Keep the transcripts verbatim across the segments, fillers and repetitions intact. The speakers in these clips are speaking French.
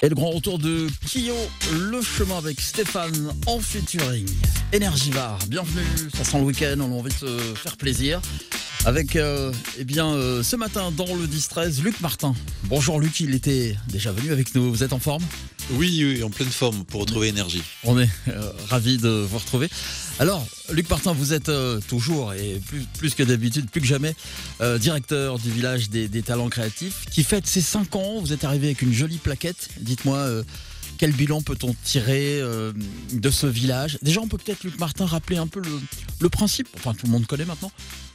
Et le grand retour de Kyo, le chemin avec Stéphane en featuring. Energivar, bienvenue, ça sent le week-end, on a envie de se faire plaisir. Avec, euh, eh bien, euh, ce matin dans le dix treize, Luc Martin. Bonjour Luc, il était déjà venu avec nous, vous êtes en forme ? Oui, oui, en pleine forme pour retrouver énergie. On est euh, ravis de vous retrouver. Alors, Luc Martin, vous êtes euh, toujours, et plus, plus que d'habitude, plus que jamais, euh, directeur du village des, des talents créatifs, qui fête ses cinq ans. Vous êtes arrivé avec une jolie plaquette. Dites-moi, euh, quel bilan peut-on tirer euh, de ce village ? Déjà, on peut peut-être, Luc Martin, rappeler un peu le, le principe. Enfin, tout le monde connaît maintenant.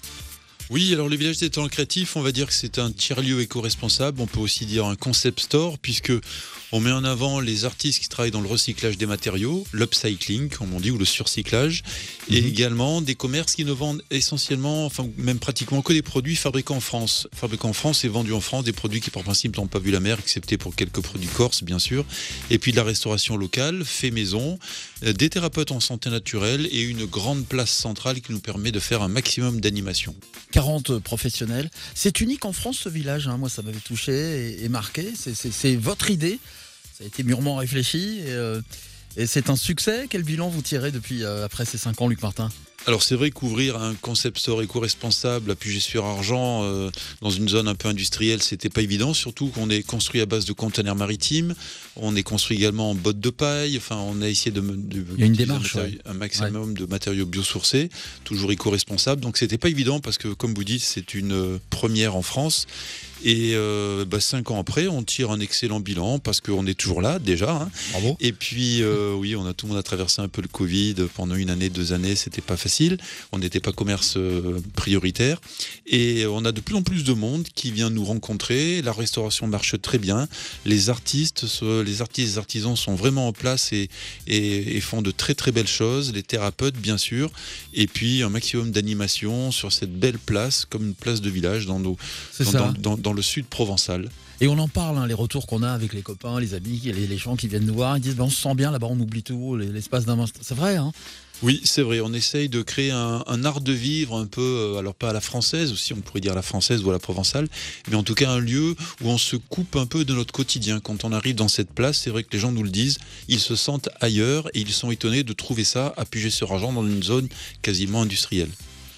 Oui, alors le village des talents créatifs, on va dire que c'est un tiers-lieu éco-responsable. On peut aussi dire un concept store, puisque on met en avant les artistes qui travaillent dans le recyclage des matériaux, l'upcycling, comme on dit, ou le surcyclage, mmh. et également des commerces qui ne vendent essentiellement, enfin même pratiquement que des produits fabriqués en France. Fabriqués en France et vendus en France, des produits qui par principe n'ont pas vu la mer, excepté pour quelques produits corses, bien sûr. Et puis de la restauration locale, fait maison, des thérapeutes en santé naturelle et une grande place centrale qui nous permet de faire un maximum d'animation. quarante professionnels. C'est unique en France, ce village. Hein. Moi, ça m'avait touché et, et marqué. C'est, c'est, c'est votre idée. Ça a été mûrement réfléchi. Et, euh, et c'est un succès. Quel bilan vous tirez depuis euh, après ces cinq ans, Luc Martin ? Alors c'est vrai qu'ouvrir un concept store éco-responsable à Puget-sur-Argent euh, dans une zone un peu industrielle, c'était pas évident, surtout qu'on est construit à base de conteneurs maritimes, on est construit également en bottes de paille, enfin on a essayé de, de Il y a une démarche, un, matéri- ouais. un maximum ouais. de matériaux biosourcés, toujours éco-responsables, donc c'était pas évident parce que comme vous dites, c'est une première en France. Et euh, bah, cinq ans après, on tire un excellent bilan parce qu'on est toujours là déjà. Hein. Bravo. Et puis, euh, oui, on a tout le monde a traversé un peu le Covid pendant une année, deux années, c'était pas facile. On n'était pas commerce euh, prioritaire. Et on a de plus en plus de monde qui vient nous rencontrer. La restauration marche très bien. Les artistes, les artistes, les artisans sont vraiment en place et, et, et font de très très belles choses. Les thérapeutes, bien sûr. Et puis un maximum d'animation sur cette belle place, comme une place de village dans nos. C'est dans, ça. Dans, dans, dans le sud provençal. Et on en parle, hein, les retours qu'on a avec les copains, les amis, les, les gens qui viennent nous voir, ils disent ben, on se sent bien là-bas, on oublie tout, l'espace d'un instant. C'est vrai, hein ? Oui, c'est vrai, on essaye de créer un, un art de vivre un peu, alors pas à la française aussi, on pourrait dire à la française ou à la provençale, mais en tout cas un lieu où on se coupe un peu de notre quotidien. Quand on arrive dans cette place, c'est vrai que les gens nous le disent, ils se sentent ailleurs et ils sont étonnés de trouver ça à Puget-sur-Argent dans une zone quasiment industrielle.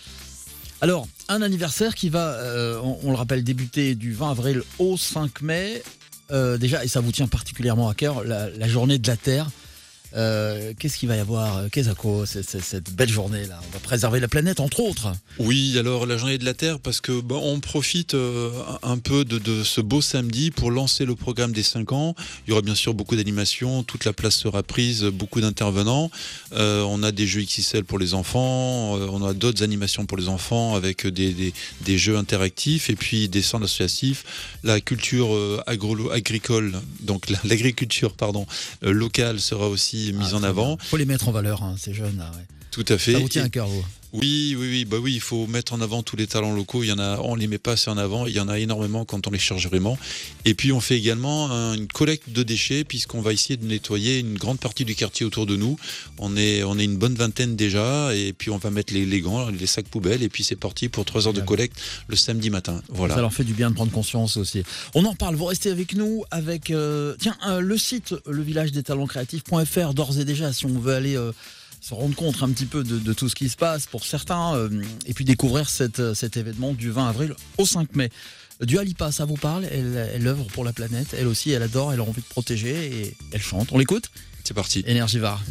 Alors, un anniversaire qui va, euh, on, on le rappelle, débuter du vingt avril au cinq mai. Euh, déjà, et ça vous tient particulièrement à cœur, la, la journée de la Terre. Euh, qu'est-ce qu'il va y avoir ? Qu'est-ce à quoi c'est, c'est, cette belle journée-là ? On va préserver la planète, entre autres. Oui, alors la journée de la Terre, parce que bon, on profite euh, un peu de, de ce beau samedi pour lancer le programme des cinq ans. Il y aura bien sûr beaucoup d'animations, toute la place sera prise, beaucoup d'intervenants. Euh, on a des jeux X X L pour les enfants, euh, on a d'autres animations pour les enfants avec des, des, des jeux interactifs et puis des centres associatifs. La culture euh, agro- agricole, donc la, l'agriculture pardon, euh, locale sera aussi mise ah, en avant. Il faut les mettre en valeur, hein, ces jeunes. Là, ouais. Tout à fait. Ça vous tient à cœur, vous ? Oui, oui, oui, bah oui, il faut mettre en avant tous les talents locaux. Il y en a, on les met pas assez en avant. Il y en a énormément quand on les cherche vraiment. Et puis on fait également un, une collecte de déchets puisqu'on va essayer de nettoyer une grande partie du quartier autour de nous. On est, on est une bonne vingtaine déjà. Et puis on va mettre les, les gants, les sacs poubelles. Et puis c'est parti pour trois heures de collecte le samedi matin. Voilà. Ça leur fait du bien de prendre conscience aussi. On en parle. Vous restez avec nous avec euh, tiens euh, le site le village des talents créatifs point f r d'ores et déjà si on veut aller euh, se rendre compte un petit peu de, de tout ce qui se passe pour certains, euh, et puis découvrir cette, cet événement du vingt avril au cinq mai. Dua Lipa, ça vous parle ? Elle, elle œuvre pour la planète, elle aussi, elle adore, elle a envie de protéger et elle chante. On l'écoute ? C'est parti. Energivar.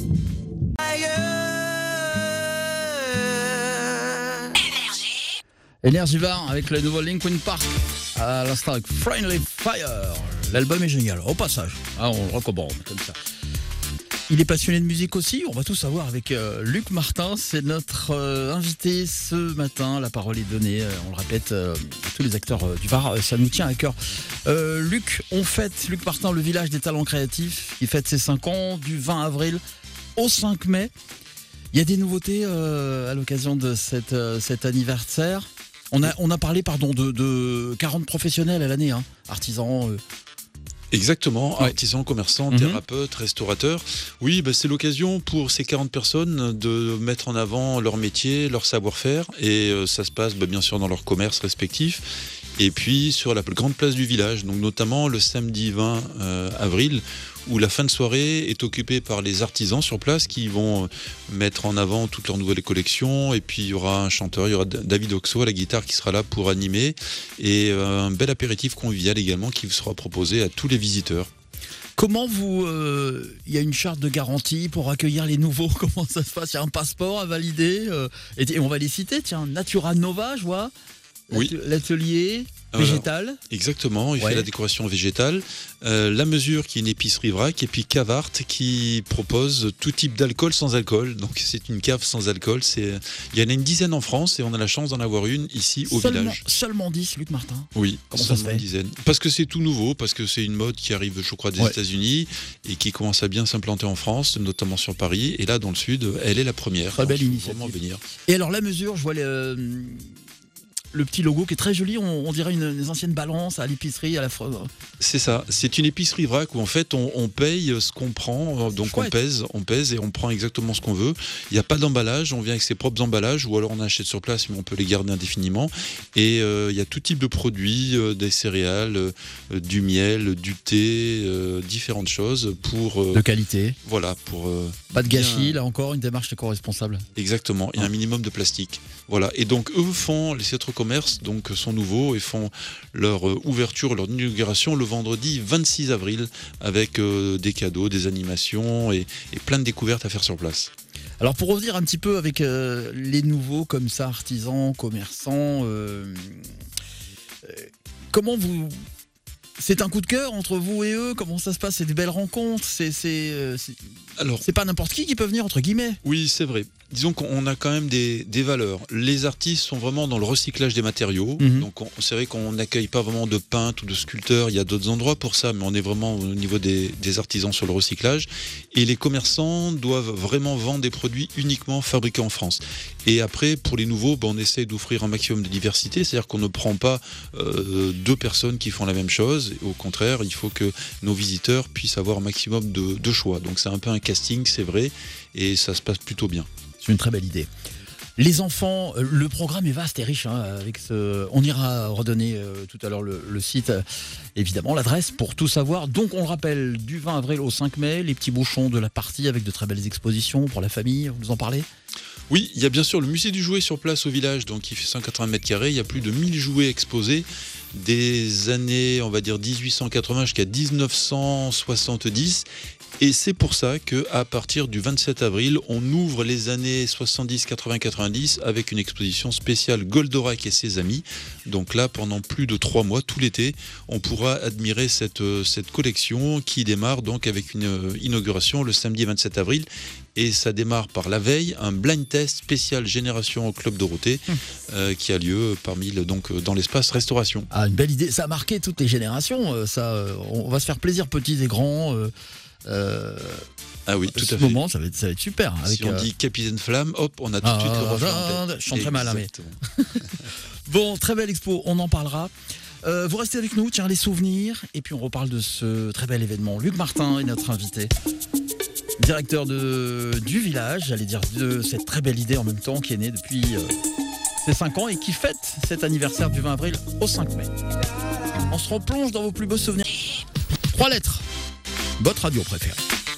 Energivar avec le nouveau Linkin Park à l'instant avec Friendly Fire. L'album est génial, au passage. Ah, on le recommande comme ça. Il est passionné de musique aussi, on va tout savoir avec euh, Luc Martin, c'est notre euh, invité ce matin, la parole est donnée, euh, on le répète euh, à tous les acteurs euh, du Var, euh, ça nous tient à cœur. Euh, Luc, on fête, Luc Martin, le village des talents créatifs, qui fête ses cinq ans du vingt avril au cinq mai. Il y a des nouveautés euh, à l'occasion de cette, euh, cet anniversaire. On a, on a parlé pardon, de, de quarante professionnels à l'année, hein, artisans... Euh, Exactement, Ouais. artisans, commerçants, Mhm. thérapeutes, restaurateurs. Oui, bah, c'est l'occasion pour ces quarante personnes de mettre en avant leur métier, leur savoir-faire. Et euh, ça se passe bah, bien sûr dans leurs commerces respectifs. Et puis sur la plus grande place du village, donc notamment le samedi vingt euh, avril, où la fin de soirée est occupée par les artisans sur place qui vont mettre en avant toutes leurs nouvelles collections. Et puis il y aura un chanteur, il y aura David Oxo à la guitare qui sera là pour animer. Et euh, un bel apéritif convivial également qui sera proposé à tous les visiteurs. Comment vous... Il euh, y a une charte de garantie pour accueillir les nouveaux. Comment ça se passe? Il y a un passeport à valider euh, et, et on va les citer. Tiens, Natura Nova, je vois. Oui. L'atelier Alors, végétal. Exactement, il Ouais. fait la décoration végétale. Euh, la Mesure qui est une épicerie vrac et puis Cavart qui propose tout type d'alcool sans alcool. Donc c'est une cave sans alcool. C'est... Il y en a une dizaine en France et on a la chance d'en avoir une ici au Seulement, village. seulement dix, Luc Martin. Oui, Comment ça se seulement fait une dizaine. Parce que c'est tout nouveau, parce que c'est une mode qui arrive, je crois, des Ouais. États-Unis et qui commence à bien s'implanter en France, notamment sur Paris. Et là, dans le sud, elle est la première. Très belle Donc, faut initiative. vraiment venir. Et alors la mesure, je vois le, le petit logo qui est très joli. On, on dirait une, des anciennes balances à l'épicerie à la fois. C'est ça, c'est une épicerie vrac où en fait on, on paye ce qu'on prend, donc Chouette. on pèse, on pèse et on prend exactement ce qu'on veut. Il n'y a pas d'emballage, on vient avec ses propres emballages ou alors on achète sur place mais on peut les garder indéfiniment. Et euh, il y a tout type de produits, euh, des céréales, euh, du miel, du thé, euh, différentes choses pour euh, De qualité. voilà pour euh, Pas de bien- gâchis, là encore, une démarche éco-responsable. Exactement, il y a Ah. un minimum de plastique. Voilà. Et donc eux font, les centres commerces donc, sont nouveaux et font leur euh, ouverture, leur inauguration le vendredi vingt-six avril avec euh, des cadeaux, des animations et, et plein de découvertes à faire sur place. Alors pour revenir un petit peu avec euh, les nouveaux comme ça, artisans, commerçants, euh, euh, comment vous... C'est un coup de cœur entre vous et eux? Comment ça se passe? C'est des belles rencontres? C'est c'est, euh, c'est- Alors c'est pas n'importe qui qui peut venir, entre guillemets. oui, c'est vrai. Disons qu'on a quand même des, des valeurs. Les artistes sont vraiment dans le recyclage des matériaux. Mhm. Donc on- c'est vrai qu'on n'accueille pas vraiment de peintres ou de sculpteurs. Il y a d'autres endroits pour ça, mais on est vraiment au niveau des, des artisans sur le recyclage. Et les commerçants doivent vraiment vendre des produits uniquement fabriqués en France. Et après, pour les nouveaux, ben, on essaie d'offrir un maximum de diversité. C'est-à-dire qu'on ne prend pas euh, deux personnes qui font la même chose. Au contraire, il faut que nos visiteurs puissent avoir un maximum de, de choix. Donc c'est un peu un casting, c'est vrai. Et ça se passe plutôt bien. C'est une très belle idée. Les enfants, euh, le programme est vaste et riche. Hein, avec ce... On ira redonner euh, tout à l'heure le, le site, euh, évidemment, l'adresse pour tout savoir. Donc on le rappelle, du vingt avril au cinq mai, les petits bouchons de la partie avec de très belles expositions pour la famille. Vous nous en parlez? Oui, il y a bien sûr le musée du jouet sur place au village, donc il fait cent quatre-vingts mètres carrés. Il y a plus de mille jouets exposés des années, on va dire dix-huit cent quatre-vingts jusqu'à dix-neuf cent soixante-dix. Et c'est pour ça qu'à partir du vingt-sept avril, on ouvre les années soixante-dix, quatre-vingts, quatre-vingt-dix avec une exposition spéciale Goldorak et ses amis. Donc là, pendant plus de trois mois, tout l'été, on pourra admirer cette, cette collection qui démarre donc avec une inauguration le samedi vingt-sept avril. Et ça démarre par la veille, un blind test spécial Génération au Club Dorothée Hum. euh, qui a lieu parmi le, donc, dans l'espace restauration. Ah, une belle idée. Ça a marqué toutes les générations. euh, Ça, euh, on va se faire plaisir, petits et grands. Euh, euh, Ah oui, tout ce à fait. moment, ça va être, ça va être super. Avec, Si on euh, dit Capitaine Flamme, hop, on a tout de Ah, suite le refrain en ah, tête. je chante très mal, hein, mais- Exactement. Bon, très belle expo, on en parlera. Euh, vous restez avec nous, tiens, les souvenirs, et puis on reparle de ce très bel événement. Luc Martin est notre invité, directeur de, du village, j'allais dire de cette très belle idée en même temps, qui est née depuis euh, ses cinq ans et qui fête cet anniversaire du vingt avril au cinq mai. On se replonge dans vos plus beaux souvenirs. Trois lettres, votre radio préférée.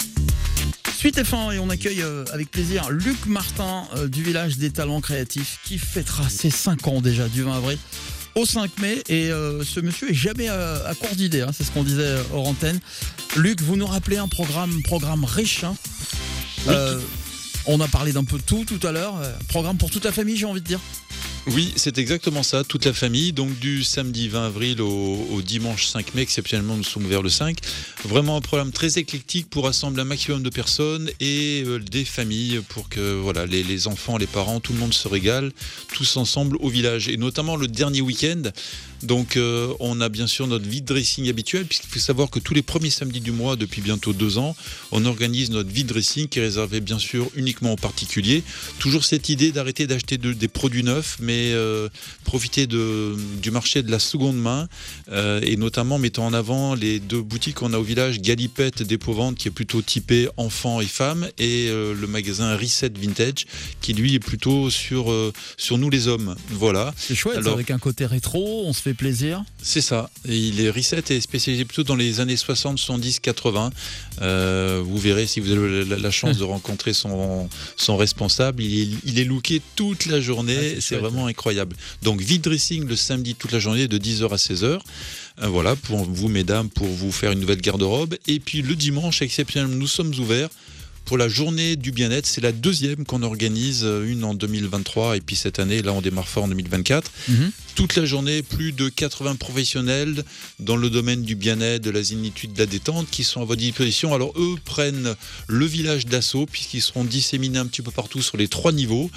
Suite F un et on accueille euh, avec plaisir Luc Martin euh, du village des talents créatifs qui fêtera ses cinq ans déjà du vingt avril au cinq mai et euh, ce monsieur est jamais à, à court d'idées, hein, c'est ce qu'on disait euh, hors antenne. Luc, vous nous rappelez un programme, programme riche. Hein. Oui, Euh, on a parlé d'un peu de tout tout à l'heure. euh, Programme pour toute la famille, j'ai envie de dire. Oui, c'est exactement ça, toute la famille. Donc du samedi vingt avril au, au dimanche cinq mai, exceptionnellement nous sommes vers le cinq. Vraiment un programme très éclectique pour rassembler un maximum de personnes et euh, des familles pour que voilà, les, les enfants, les parents, tout le monde se régale tous ensemble au village. Et notamment le dernier week-end, Donc euh, on a bien sûr notre vide dressing habituel, puisqu'il faut savoir que tous les premiers samedis du mois, depuis bientôt deux ans, on organise notre vide dressing qui est réservé bien sûr uniquement aux particuliers. Toujours cette idée d'arrêter d'acheter de, des produits neufs, mais euh, profiter de, du marché de la seconde main, euh, et notamment mettant en avant les deux boutiques qu'on a au village, Galipette Dépôt-Vente qui est plutôt typé enfants et femmes, et euh, le magasin Reset Vintage qui lui est plutôt sur, euh, sur nous les hommes. Voilà. C'est chouette. Alors, avec un côté rétro, on se fait plaisir. C'est ça. Et il est Reset est spécialisé plutôt dans les années soixante, soixante-dix, quatre-vingts. Euh, vous verrez si vous avez la, la chance de rencontrer son, son responsable. Il est, il est looké toute la journée. Ah, c'est c'est chouette, vraiment ouais. incroyable. Donc vide dressing le samedi toute la journée de dix heures à seize heures. Euh, voilà, pour vous mesdames, pour vous faire une nouvelle garde-robe. Et puis le dimanche, exceptionnellement, nous sommes ouverts pour la journée du bien-être. C'est la deuxième qu'on organise, une en deux mille vingt-trois et puis cette année, là on démarre fort en deux mille vingt-quatre. Mmh. Toute la journée, plus de quatre-vingts professionnels dans le domaine du bien-être, de la zénitude, de la détente qui sont à votre disposition. Alors eux prennent le village d'assaut puisqu'ils seront disséminés un petit peu partout sur les trois niveaux.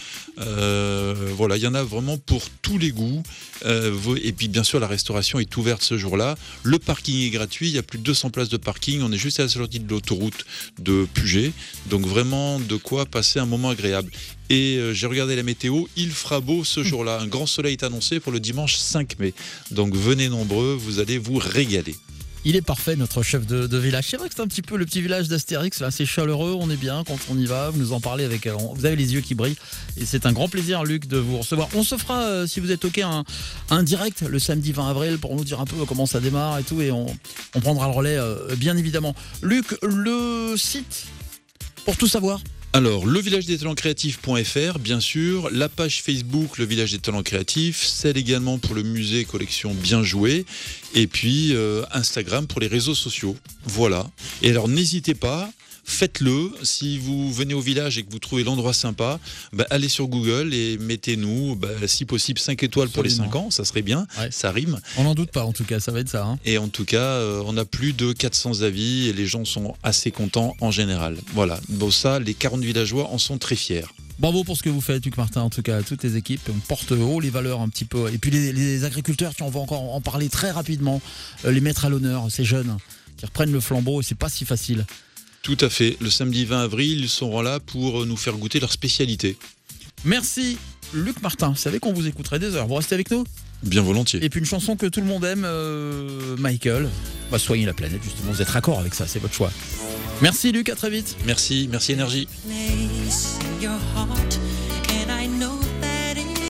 Euh, voilà, il y en a vraiment pour tous les goûts. Euh, et puis bien sûr la restauration est ouverte ce jour-là. Le parking est gratuit, il y a plus de deux cents places de parking. On est juste à la sortie de l'autoroute de Puget. Donc vraiment de quoi passer un moment agréable. Et euh, j'ai regardé la météo, il fera beau ce jour-là. Un grand soleil est annoncé pour le dimanche cinq mai. Donc venez nombreux, vous allez vous régaler. Il est parfait, notre chef de, de village. C'est vrai que c'est un petit peu le petit village d'Astérix, là, c'est chaleureux, on est bien quand on y va. Vous nous en parlez avec, vous avez les yeux qui brillent. Et c'est un grand plaisir, Luc, de vous recevoir. On se fera, euh, si vous êtes OK, un, un direct le samedi vingt avril pour nous dire un peu comment ça démarre et tout. Et on, on prendra le relais, euh, bien évidemment. Luc, le site pour tout savoir. Alors, le village des talents créatifs point f r, bien sûr, la page Facebook, le village des talents créatifs, celle également pour le musée collection Bien Joué, et puis euh, Instagram pour les réseaux sociaux. Voilà. Et alors, n'hésitez pas, faites-le. Si vous venez au village et que vous trouvez l'endroit sympa, bah, allez sur Google et mettez-nous, bah, si possible, cinq étoiles pour Absolument. les cinq ans, ça serait bien, ouais. ça rime. On n'en doute pas, en tout cas, ça va être ça. Hein. Et en tout cas, euh, on a plus de quatre cents avis et les gens sont assez contents en général. Voilà. Bon, ça, les quarante villageois en sont très fiers. Bravo pour ce que vous faites, Luc Martin, en tout cas, toutes les équipes. On porte haut les valeurs un petit peu. Et puis les, les agriculteurs, on va encore en parler très rapidement, euh, les mettre à l'honneur, ces jeunes qui reprennent le flambeau, et c'est pas si facile. Tout à fait. Le samedi vingt avril, ils seront là pour nous faire goûter leur spécialité. Merci, Luc Martin. Vous savez qu'on vous écouterait des heures. Vous restez avec nous ? Bien volontiers. Et puis une chanson que tout le monde aime, euh, Michael, va soigner la planète, justement. Vous êtes raccord avec ça, c'est votre choix. Merci, Luc, à très vite. Merci, merci Énergie.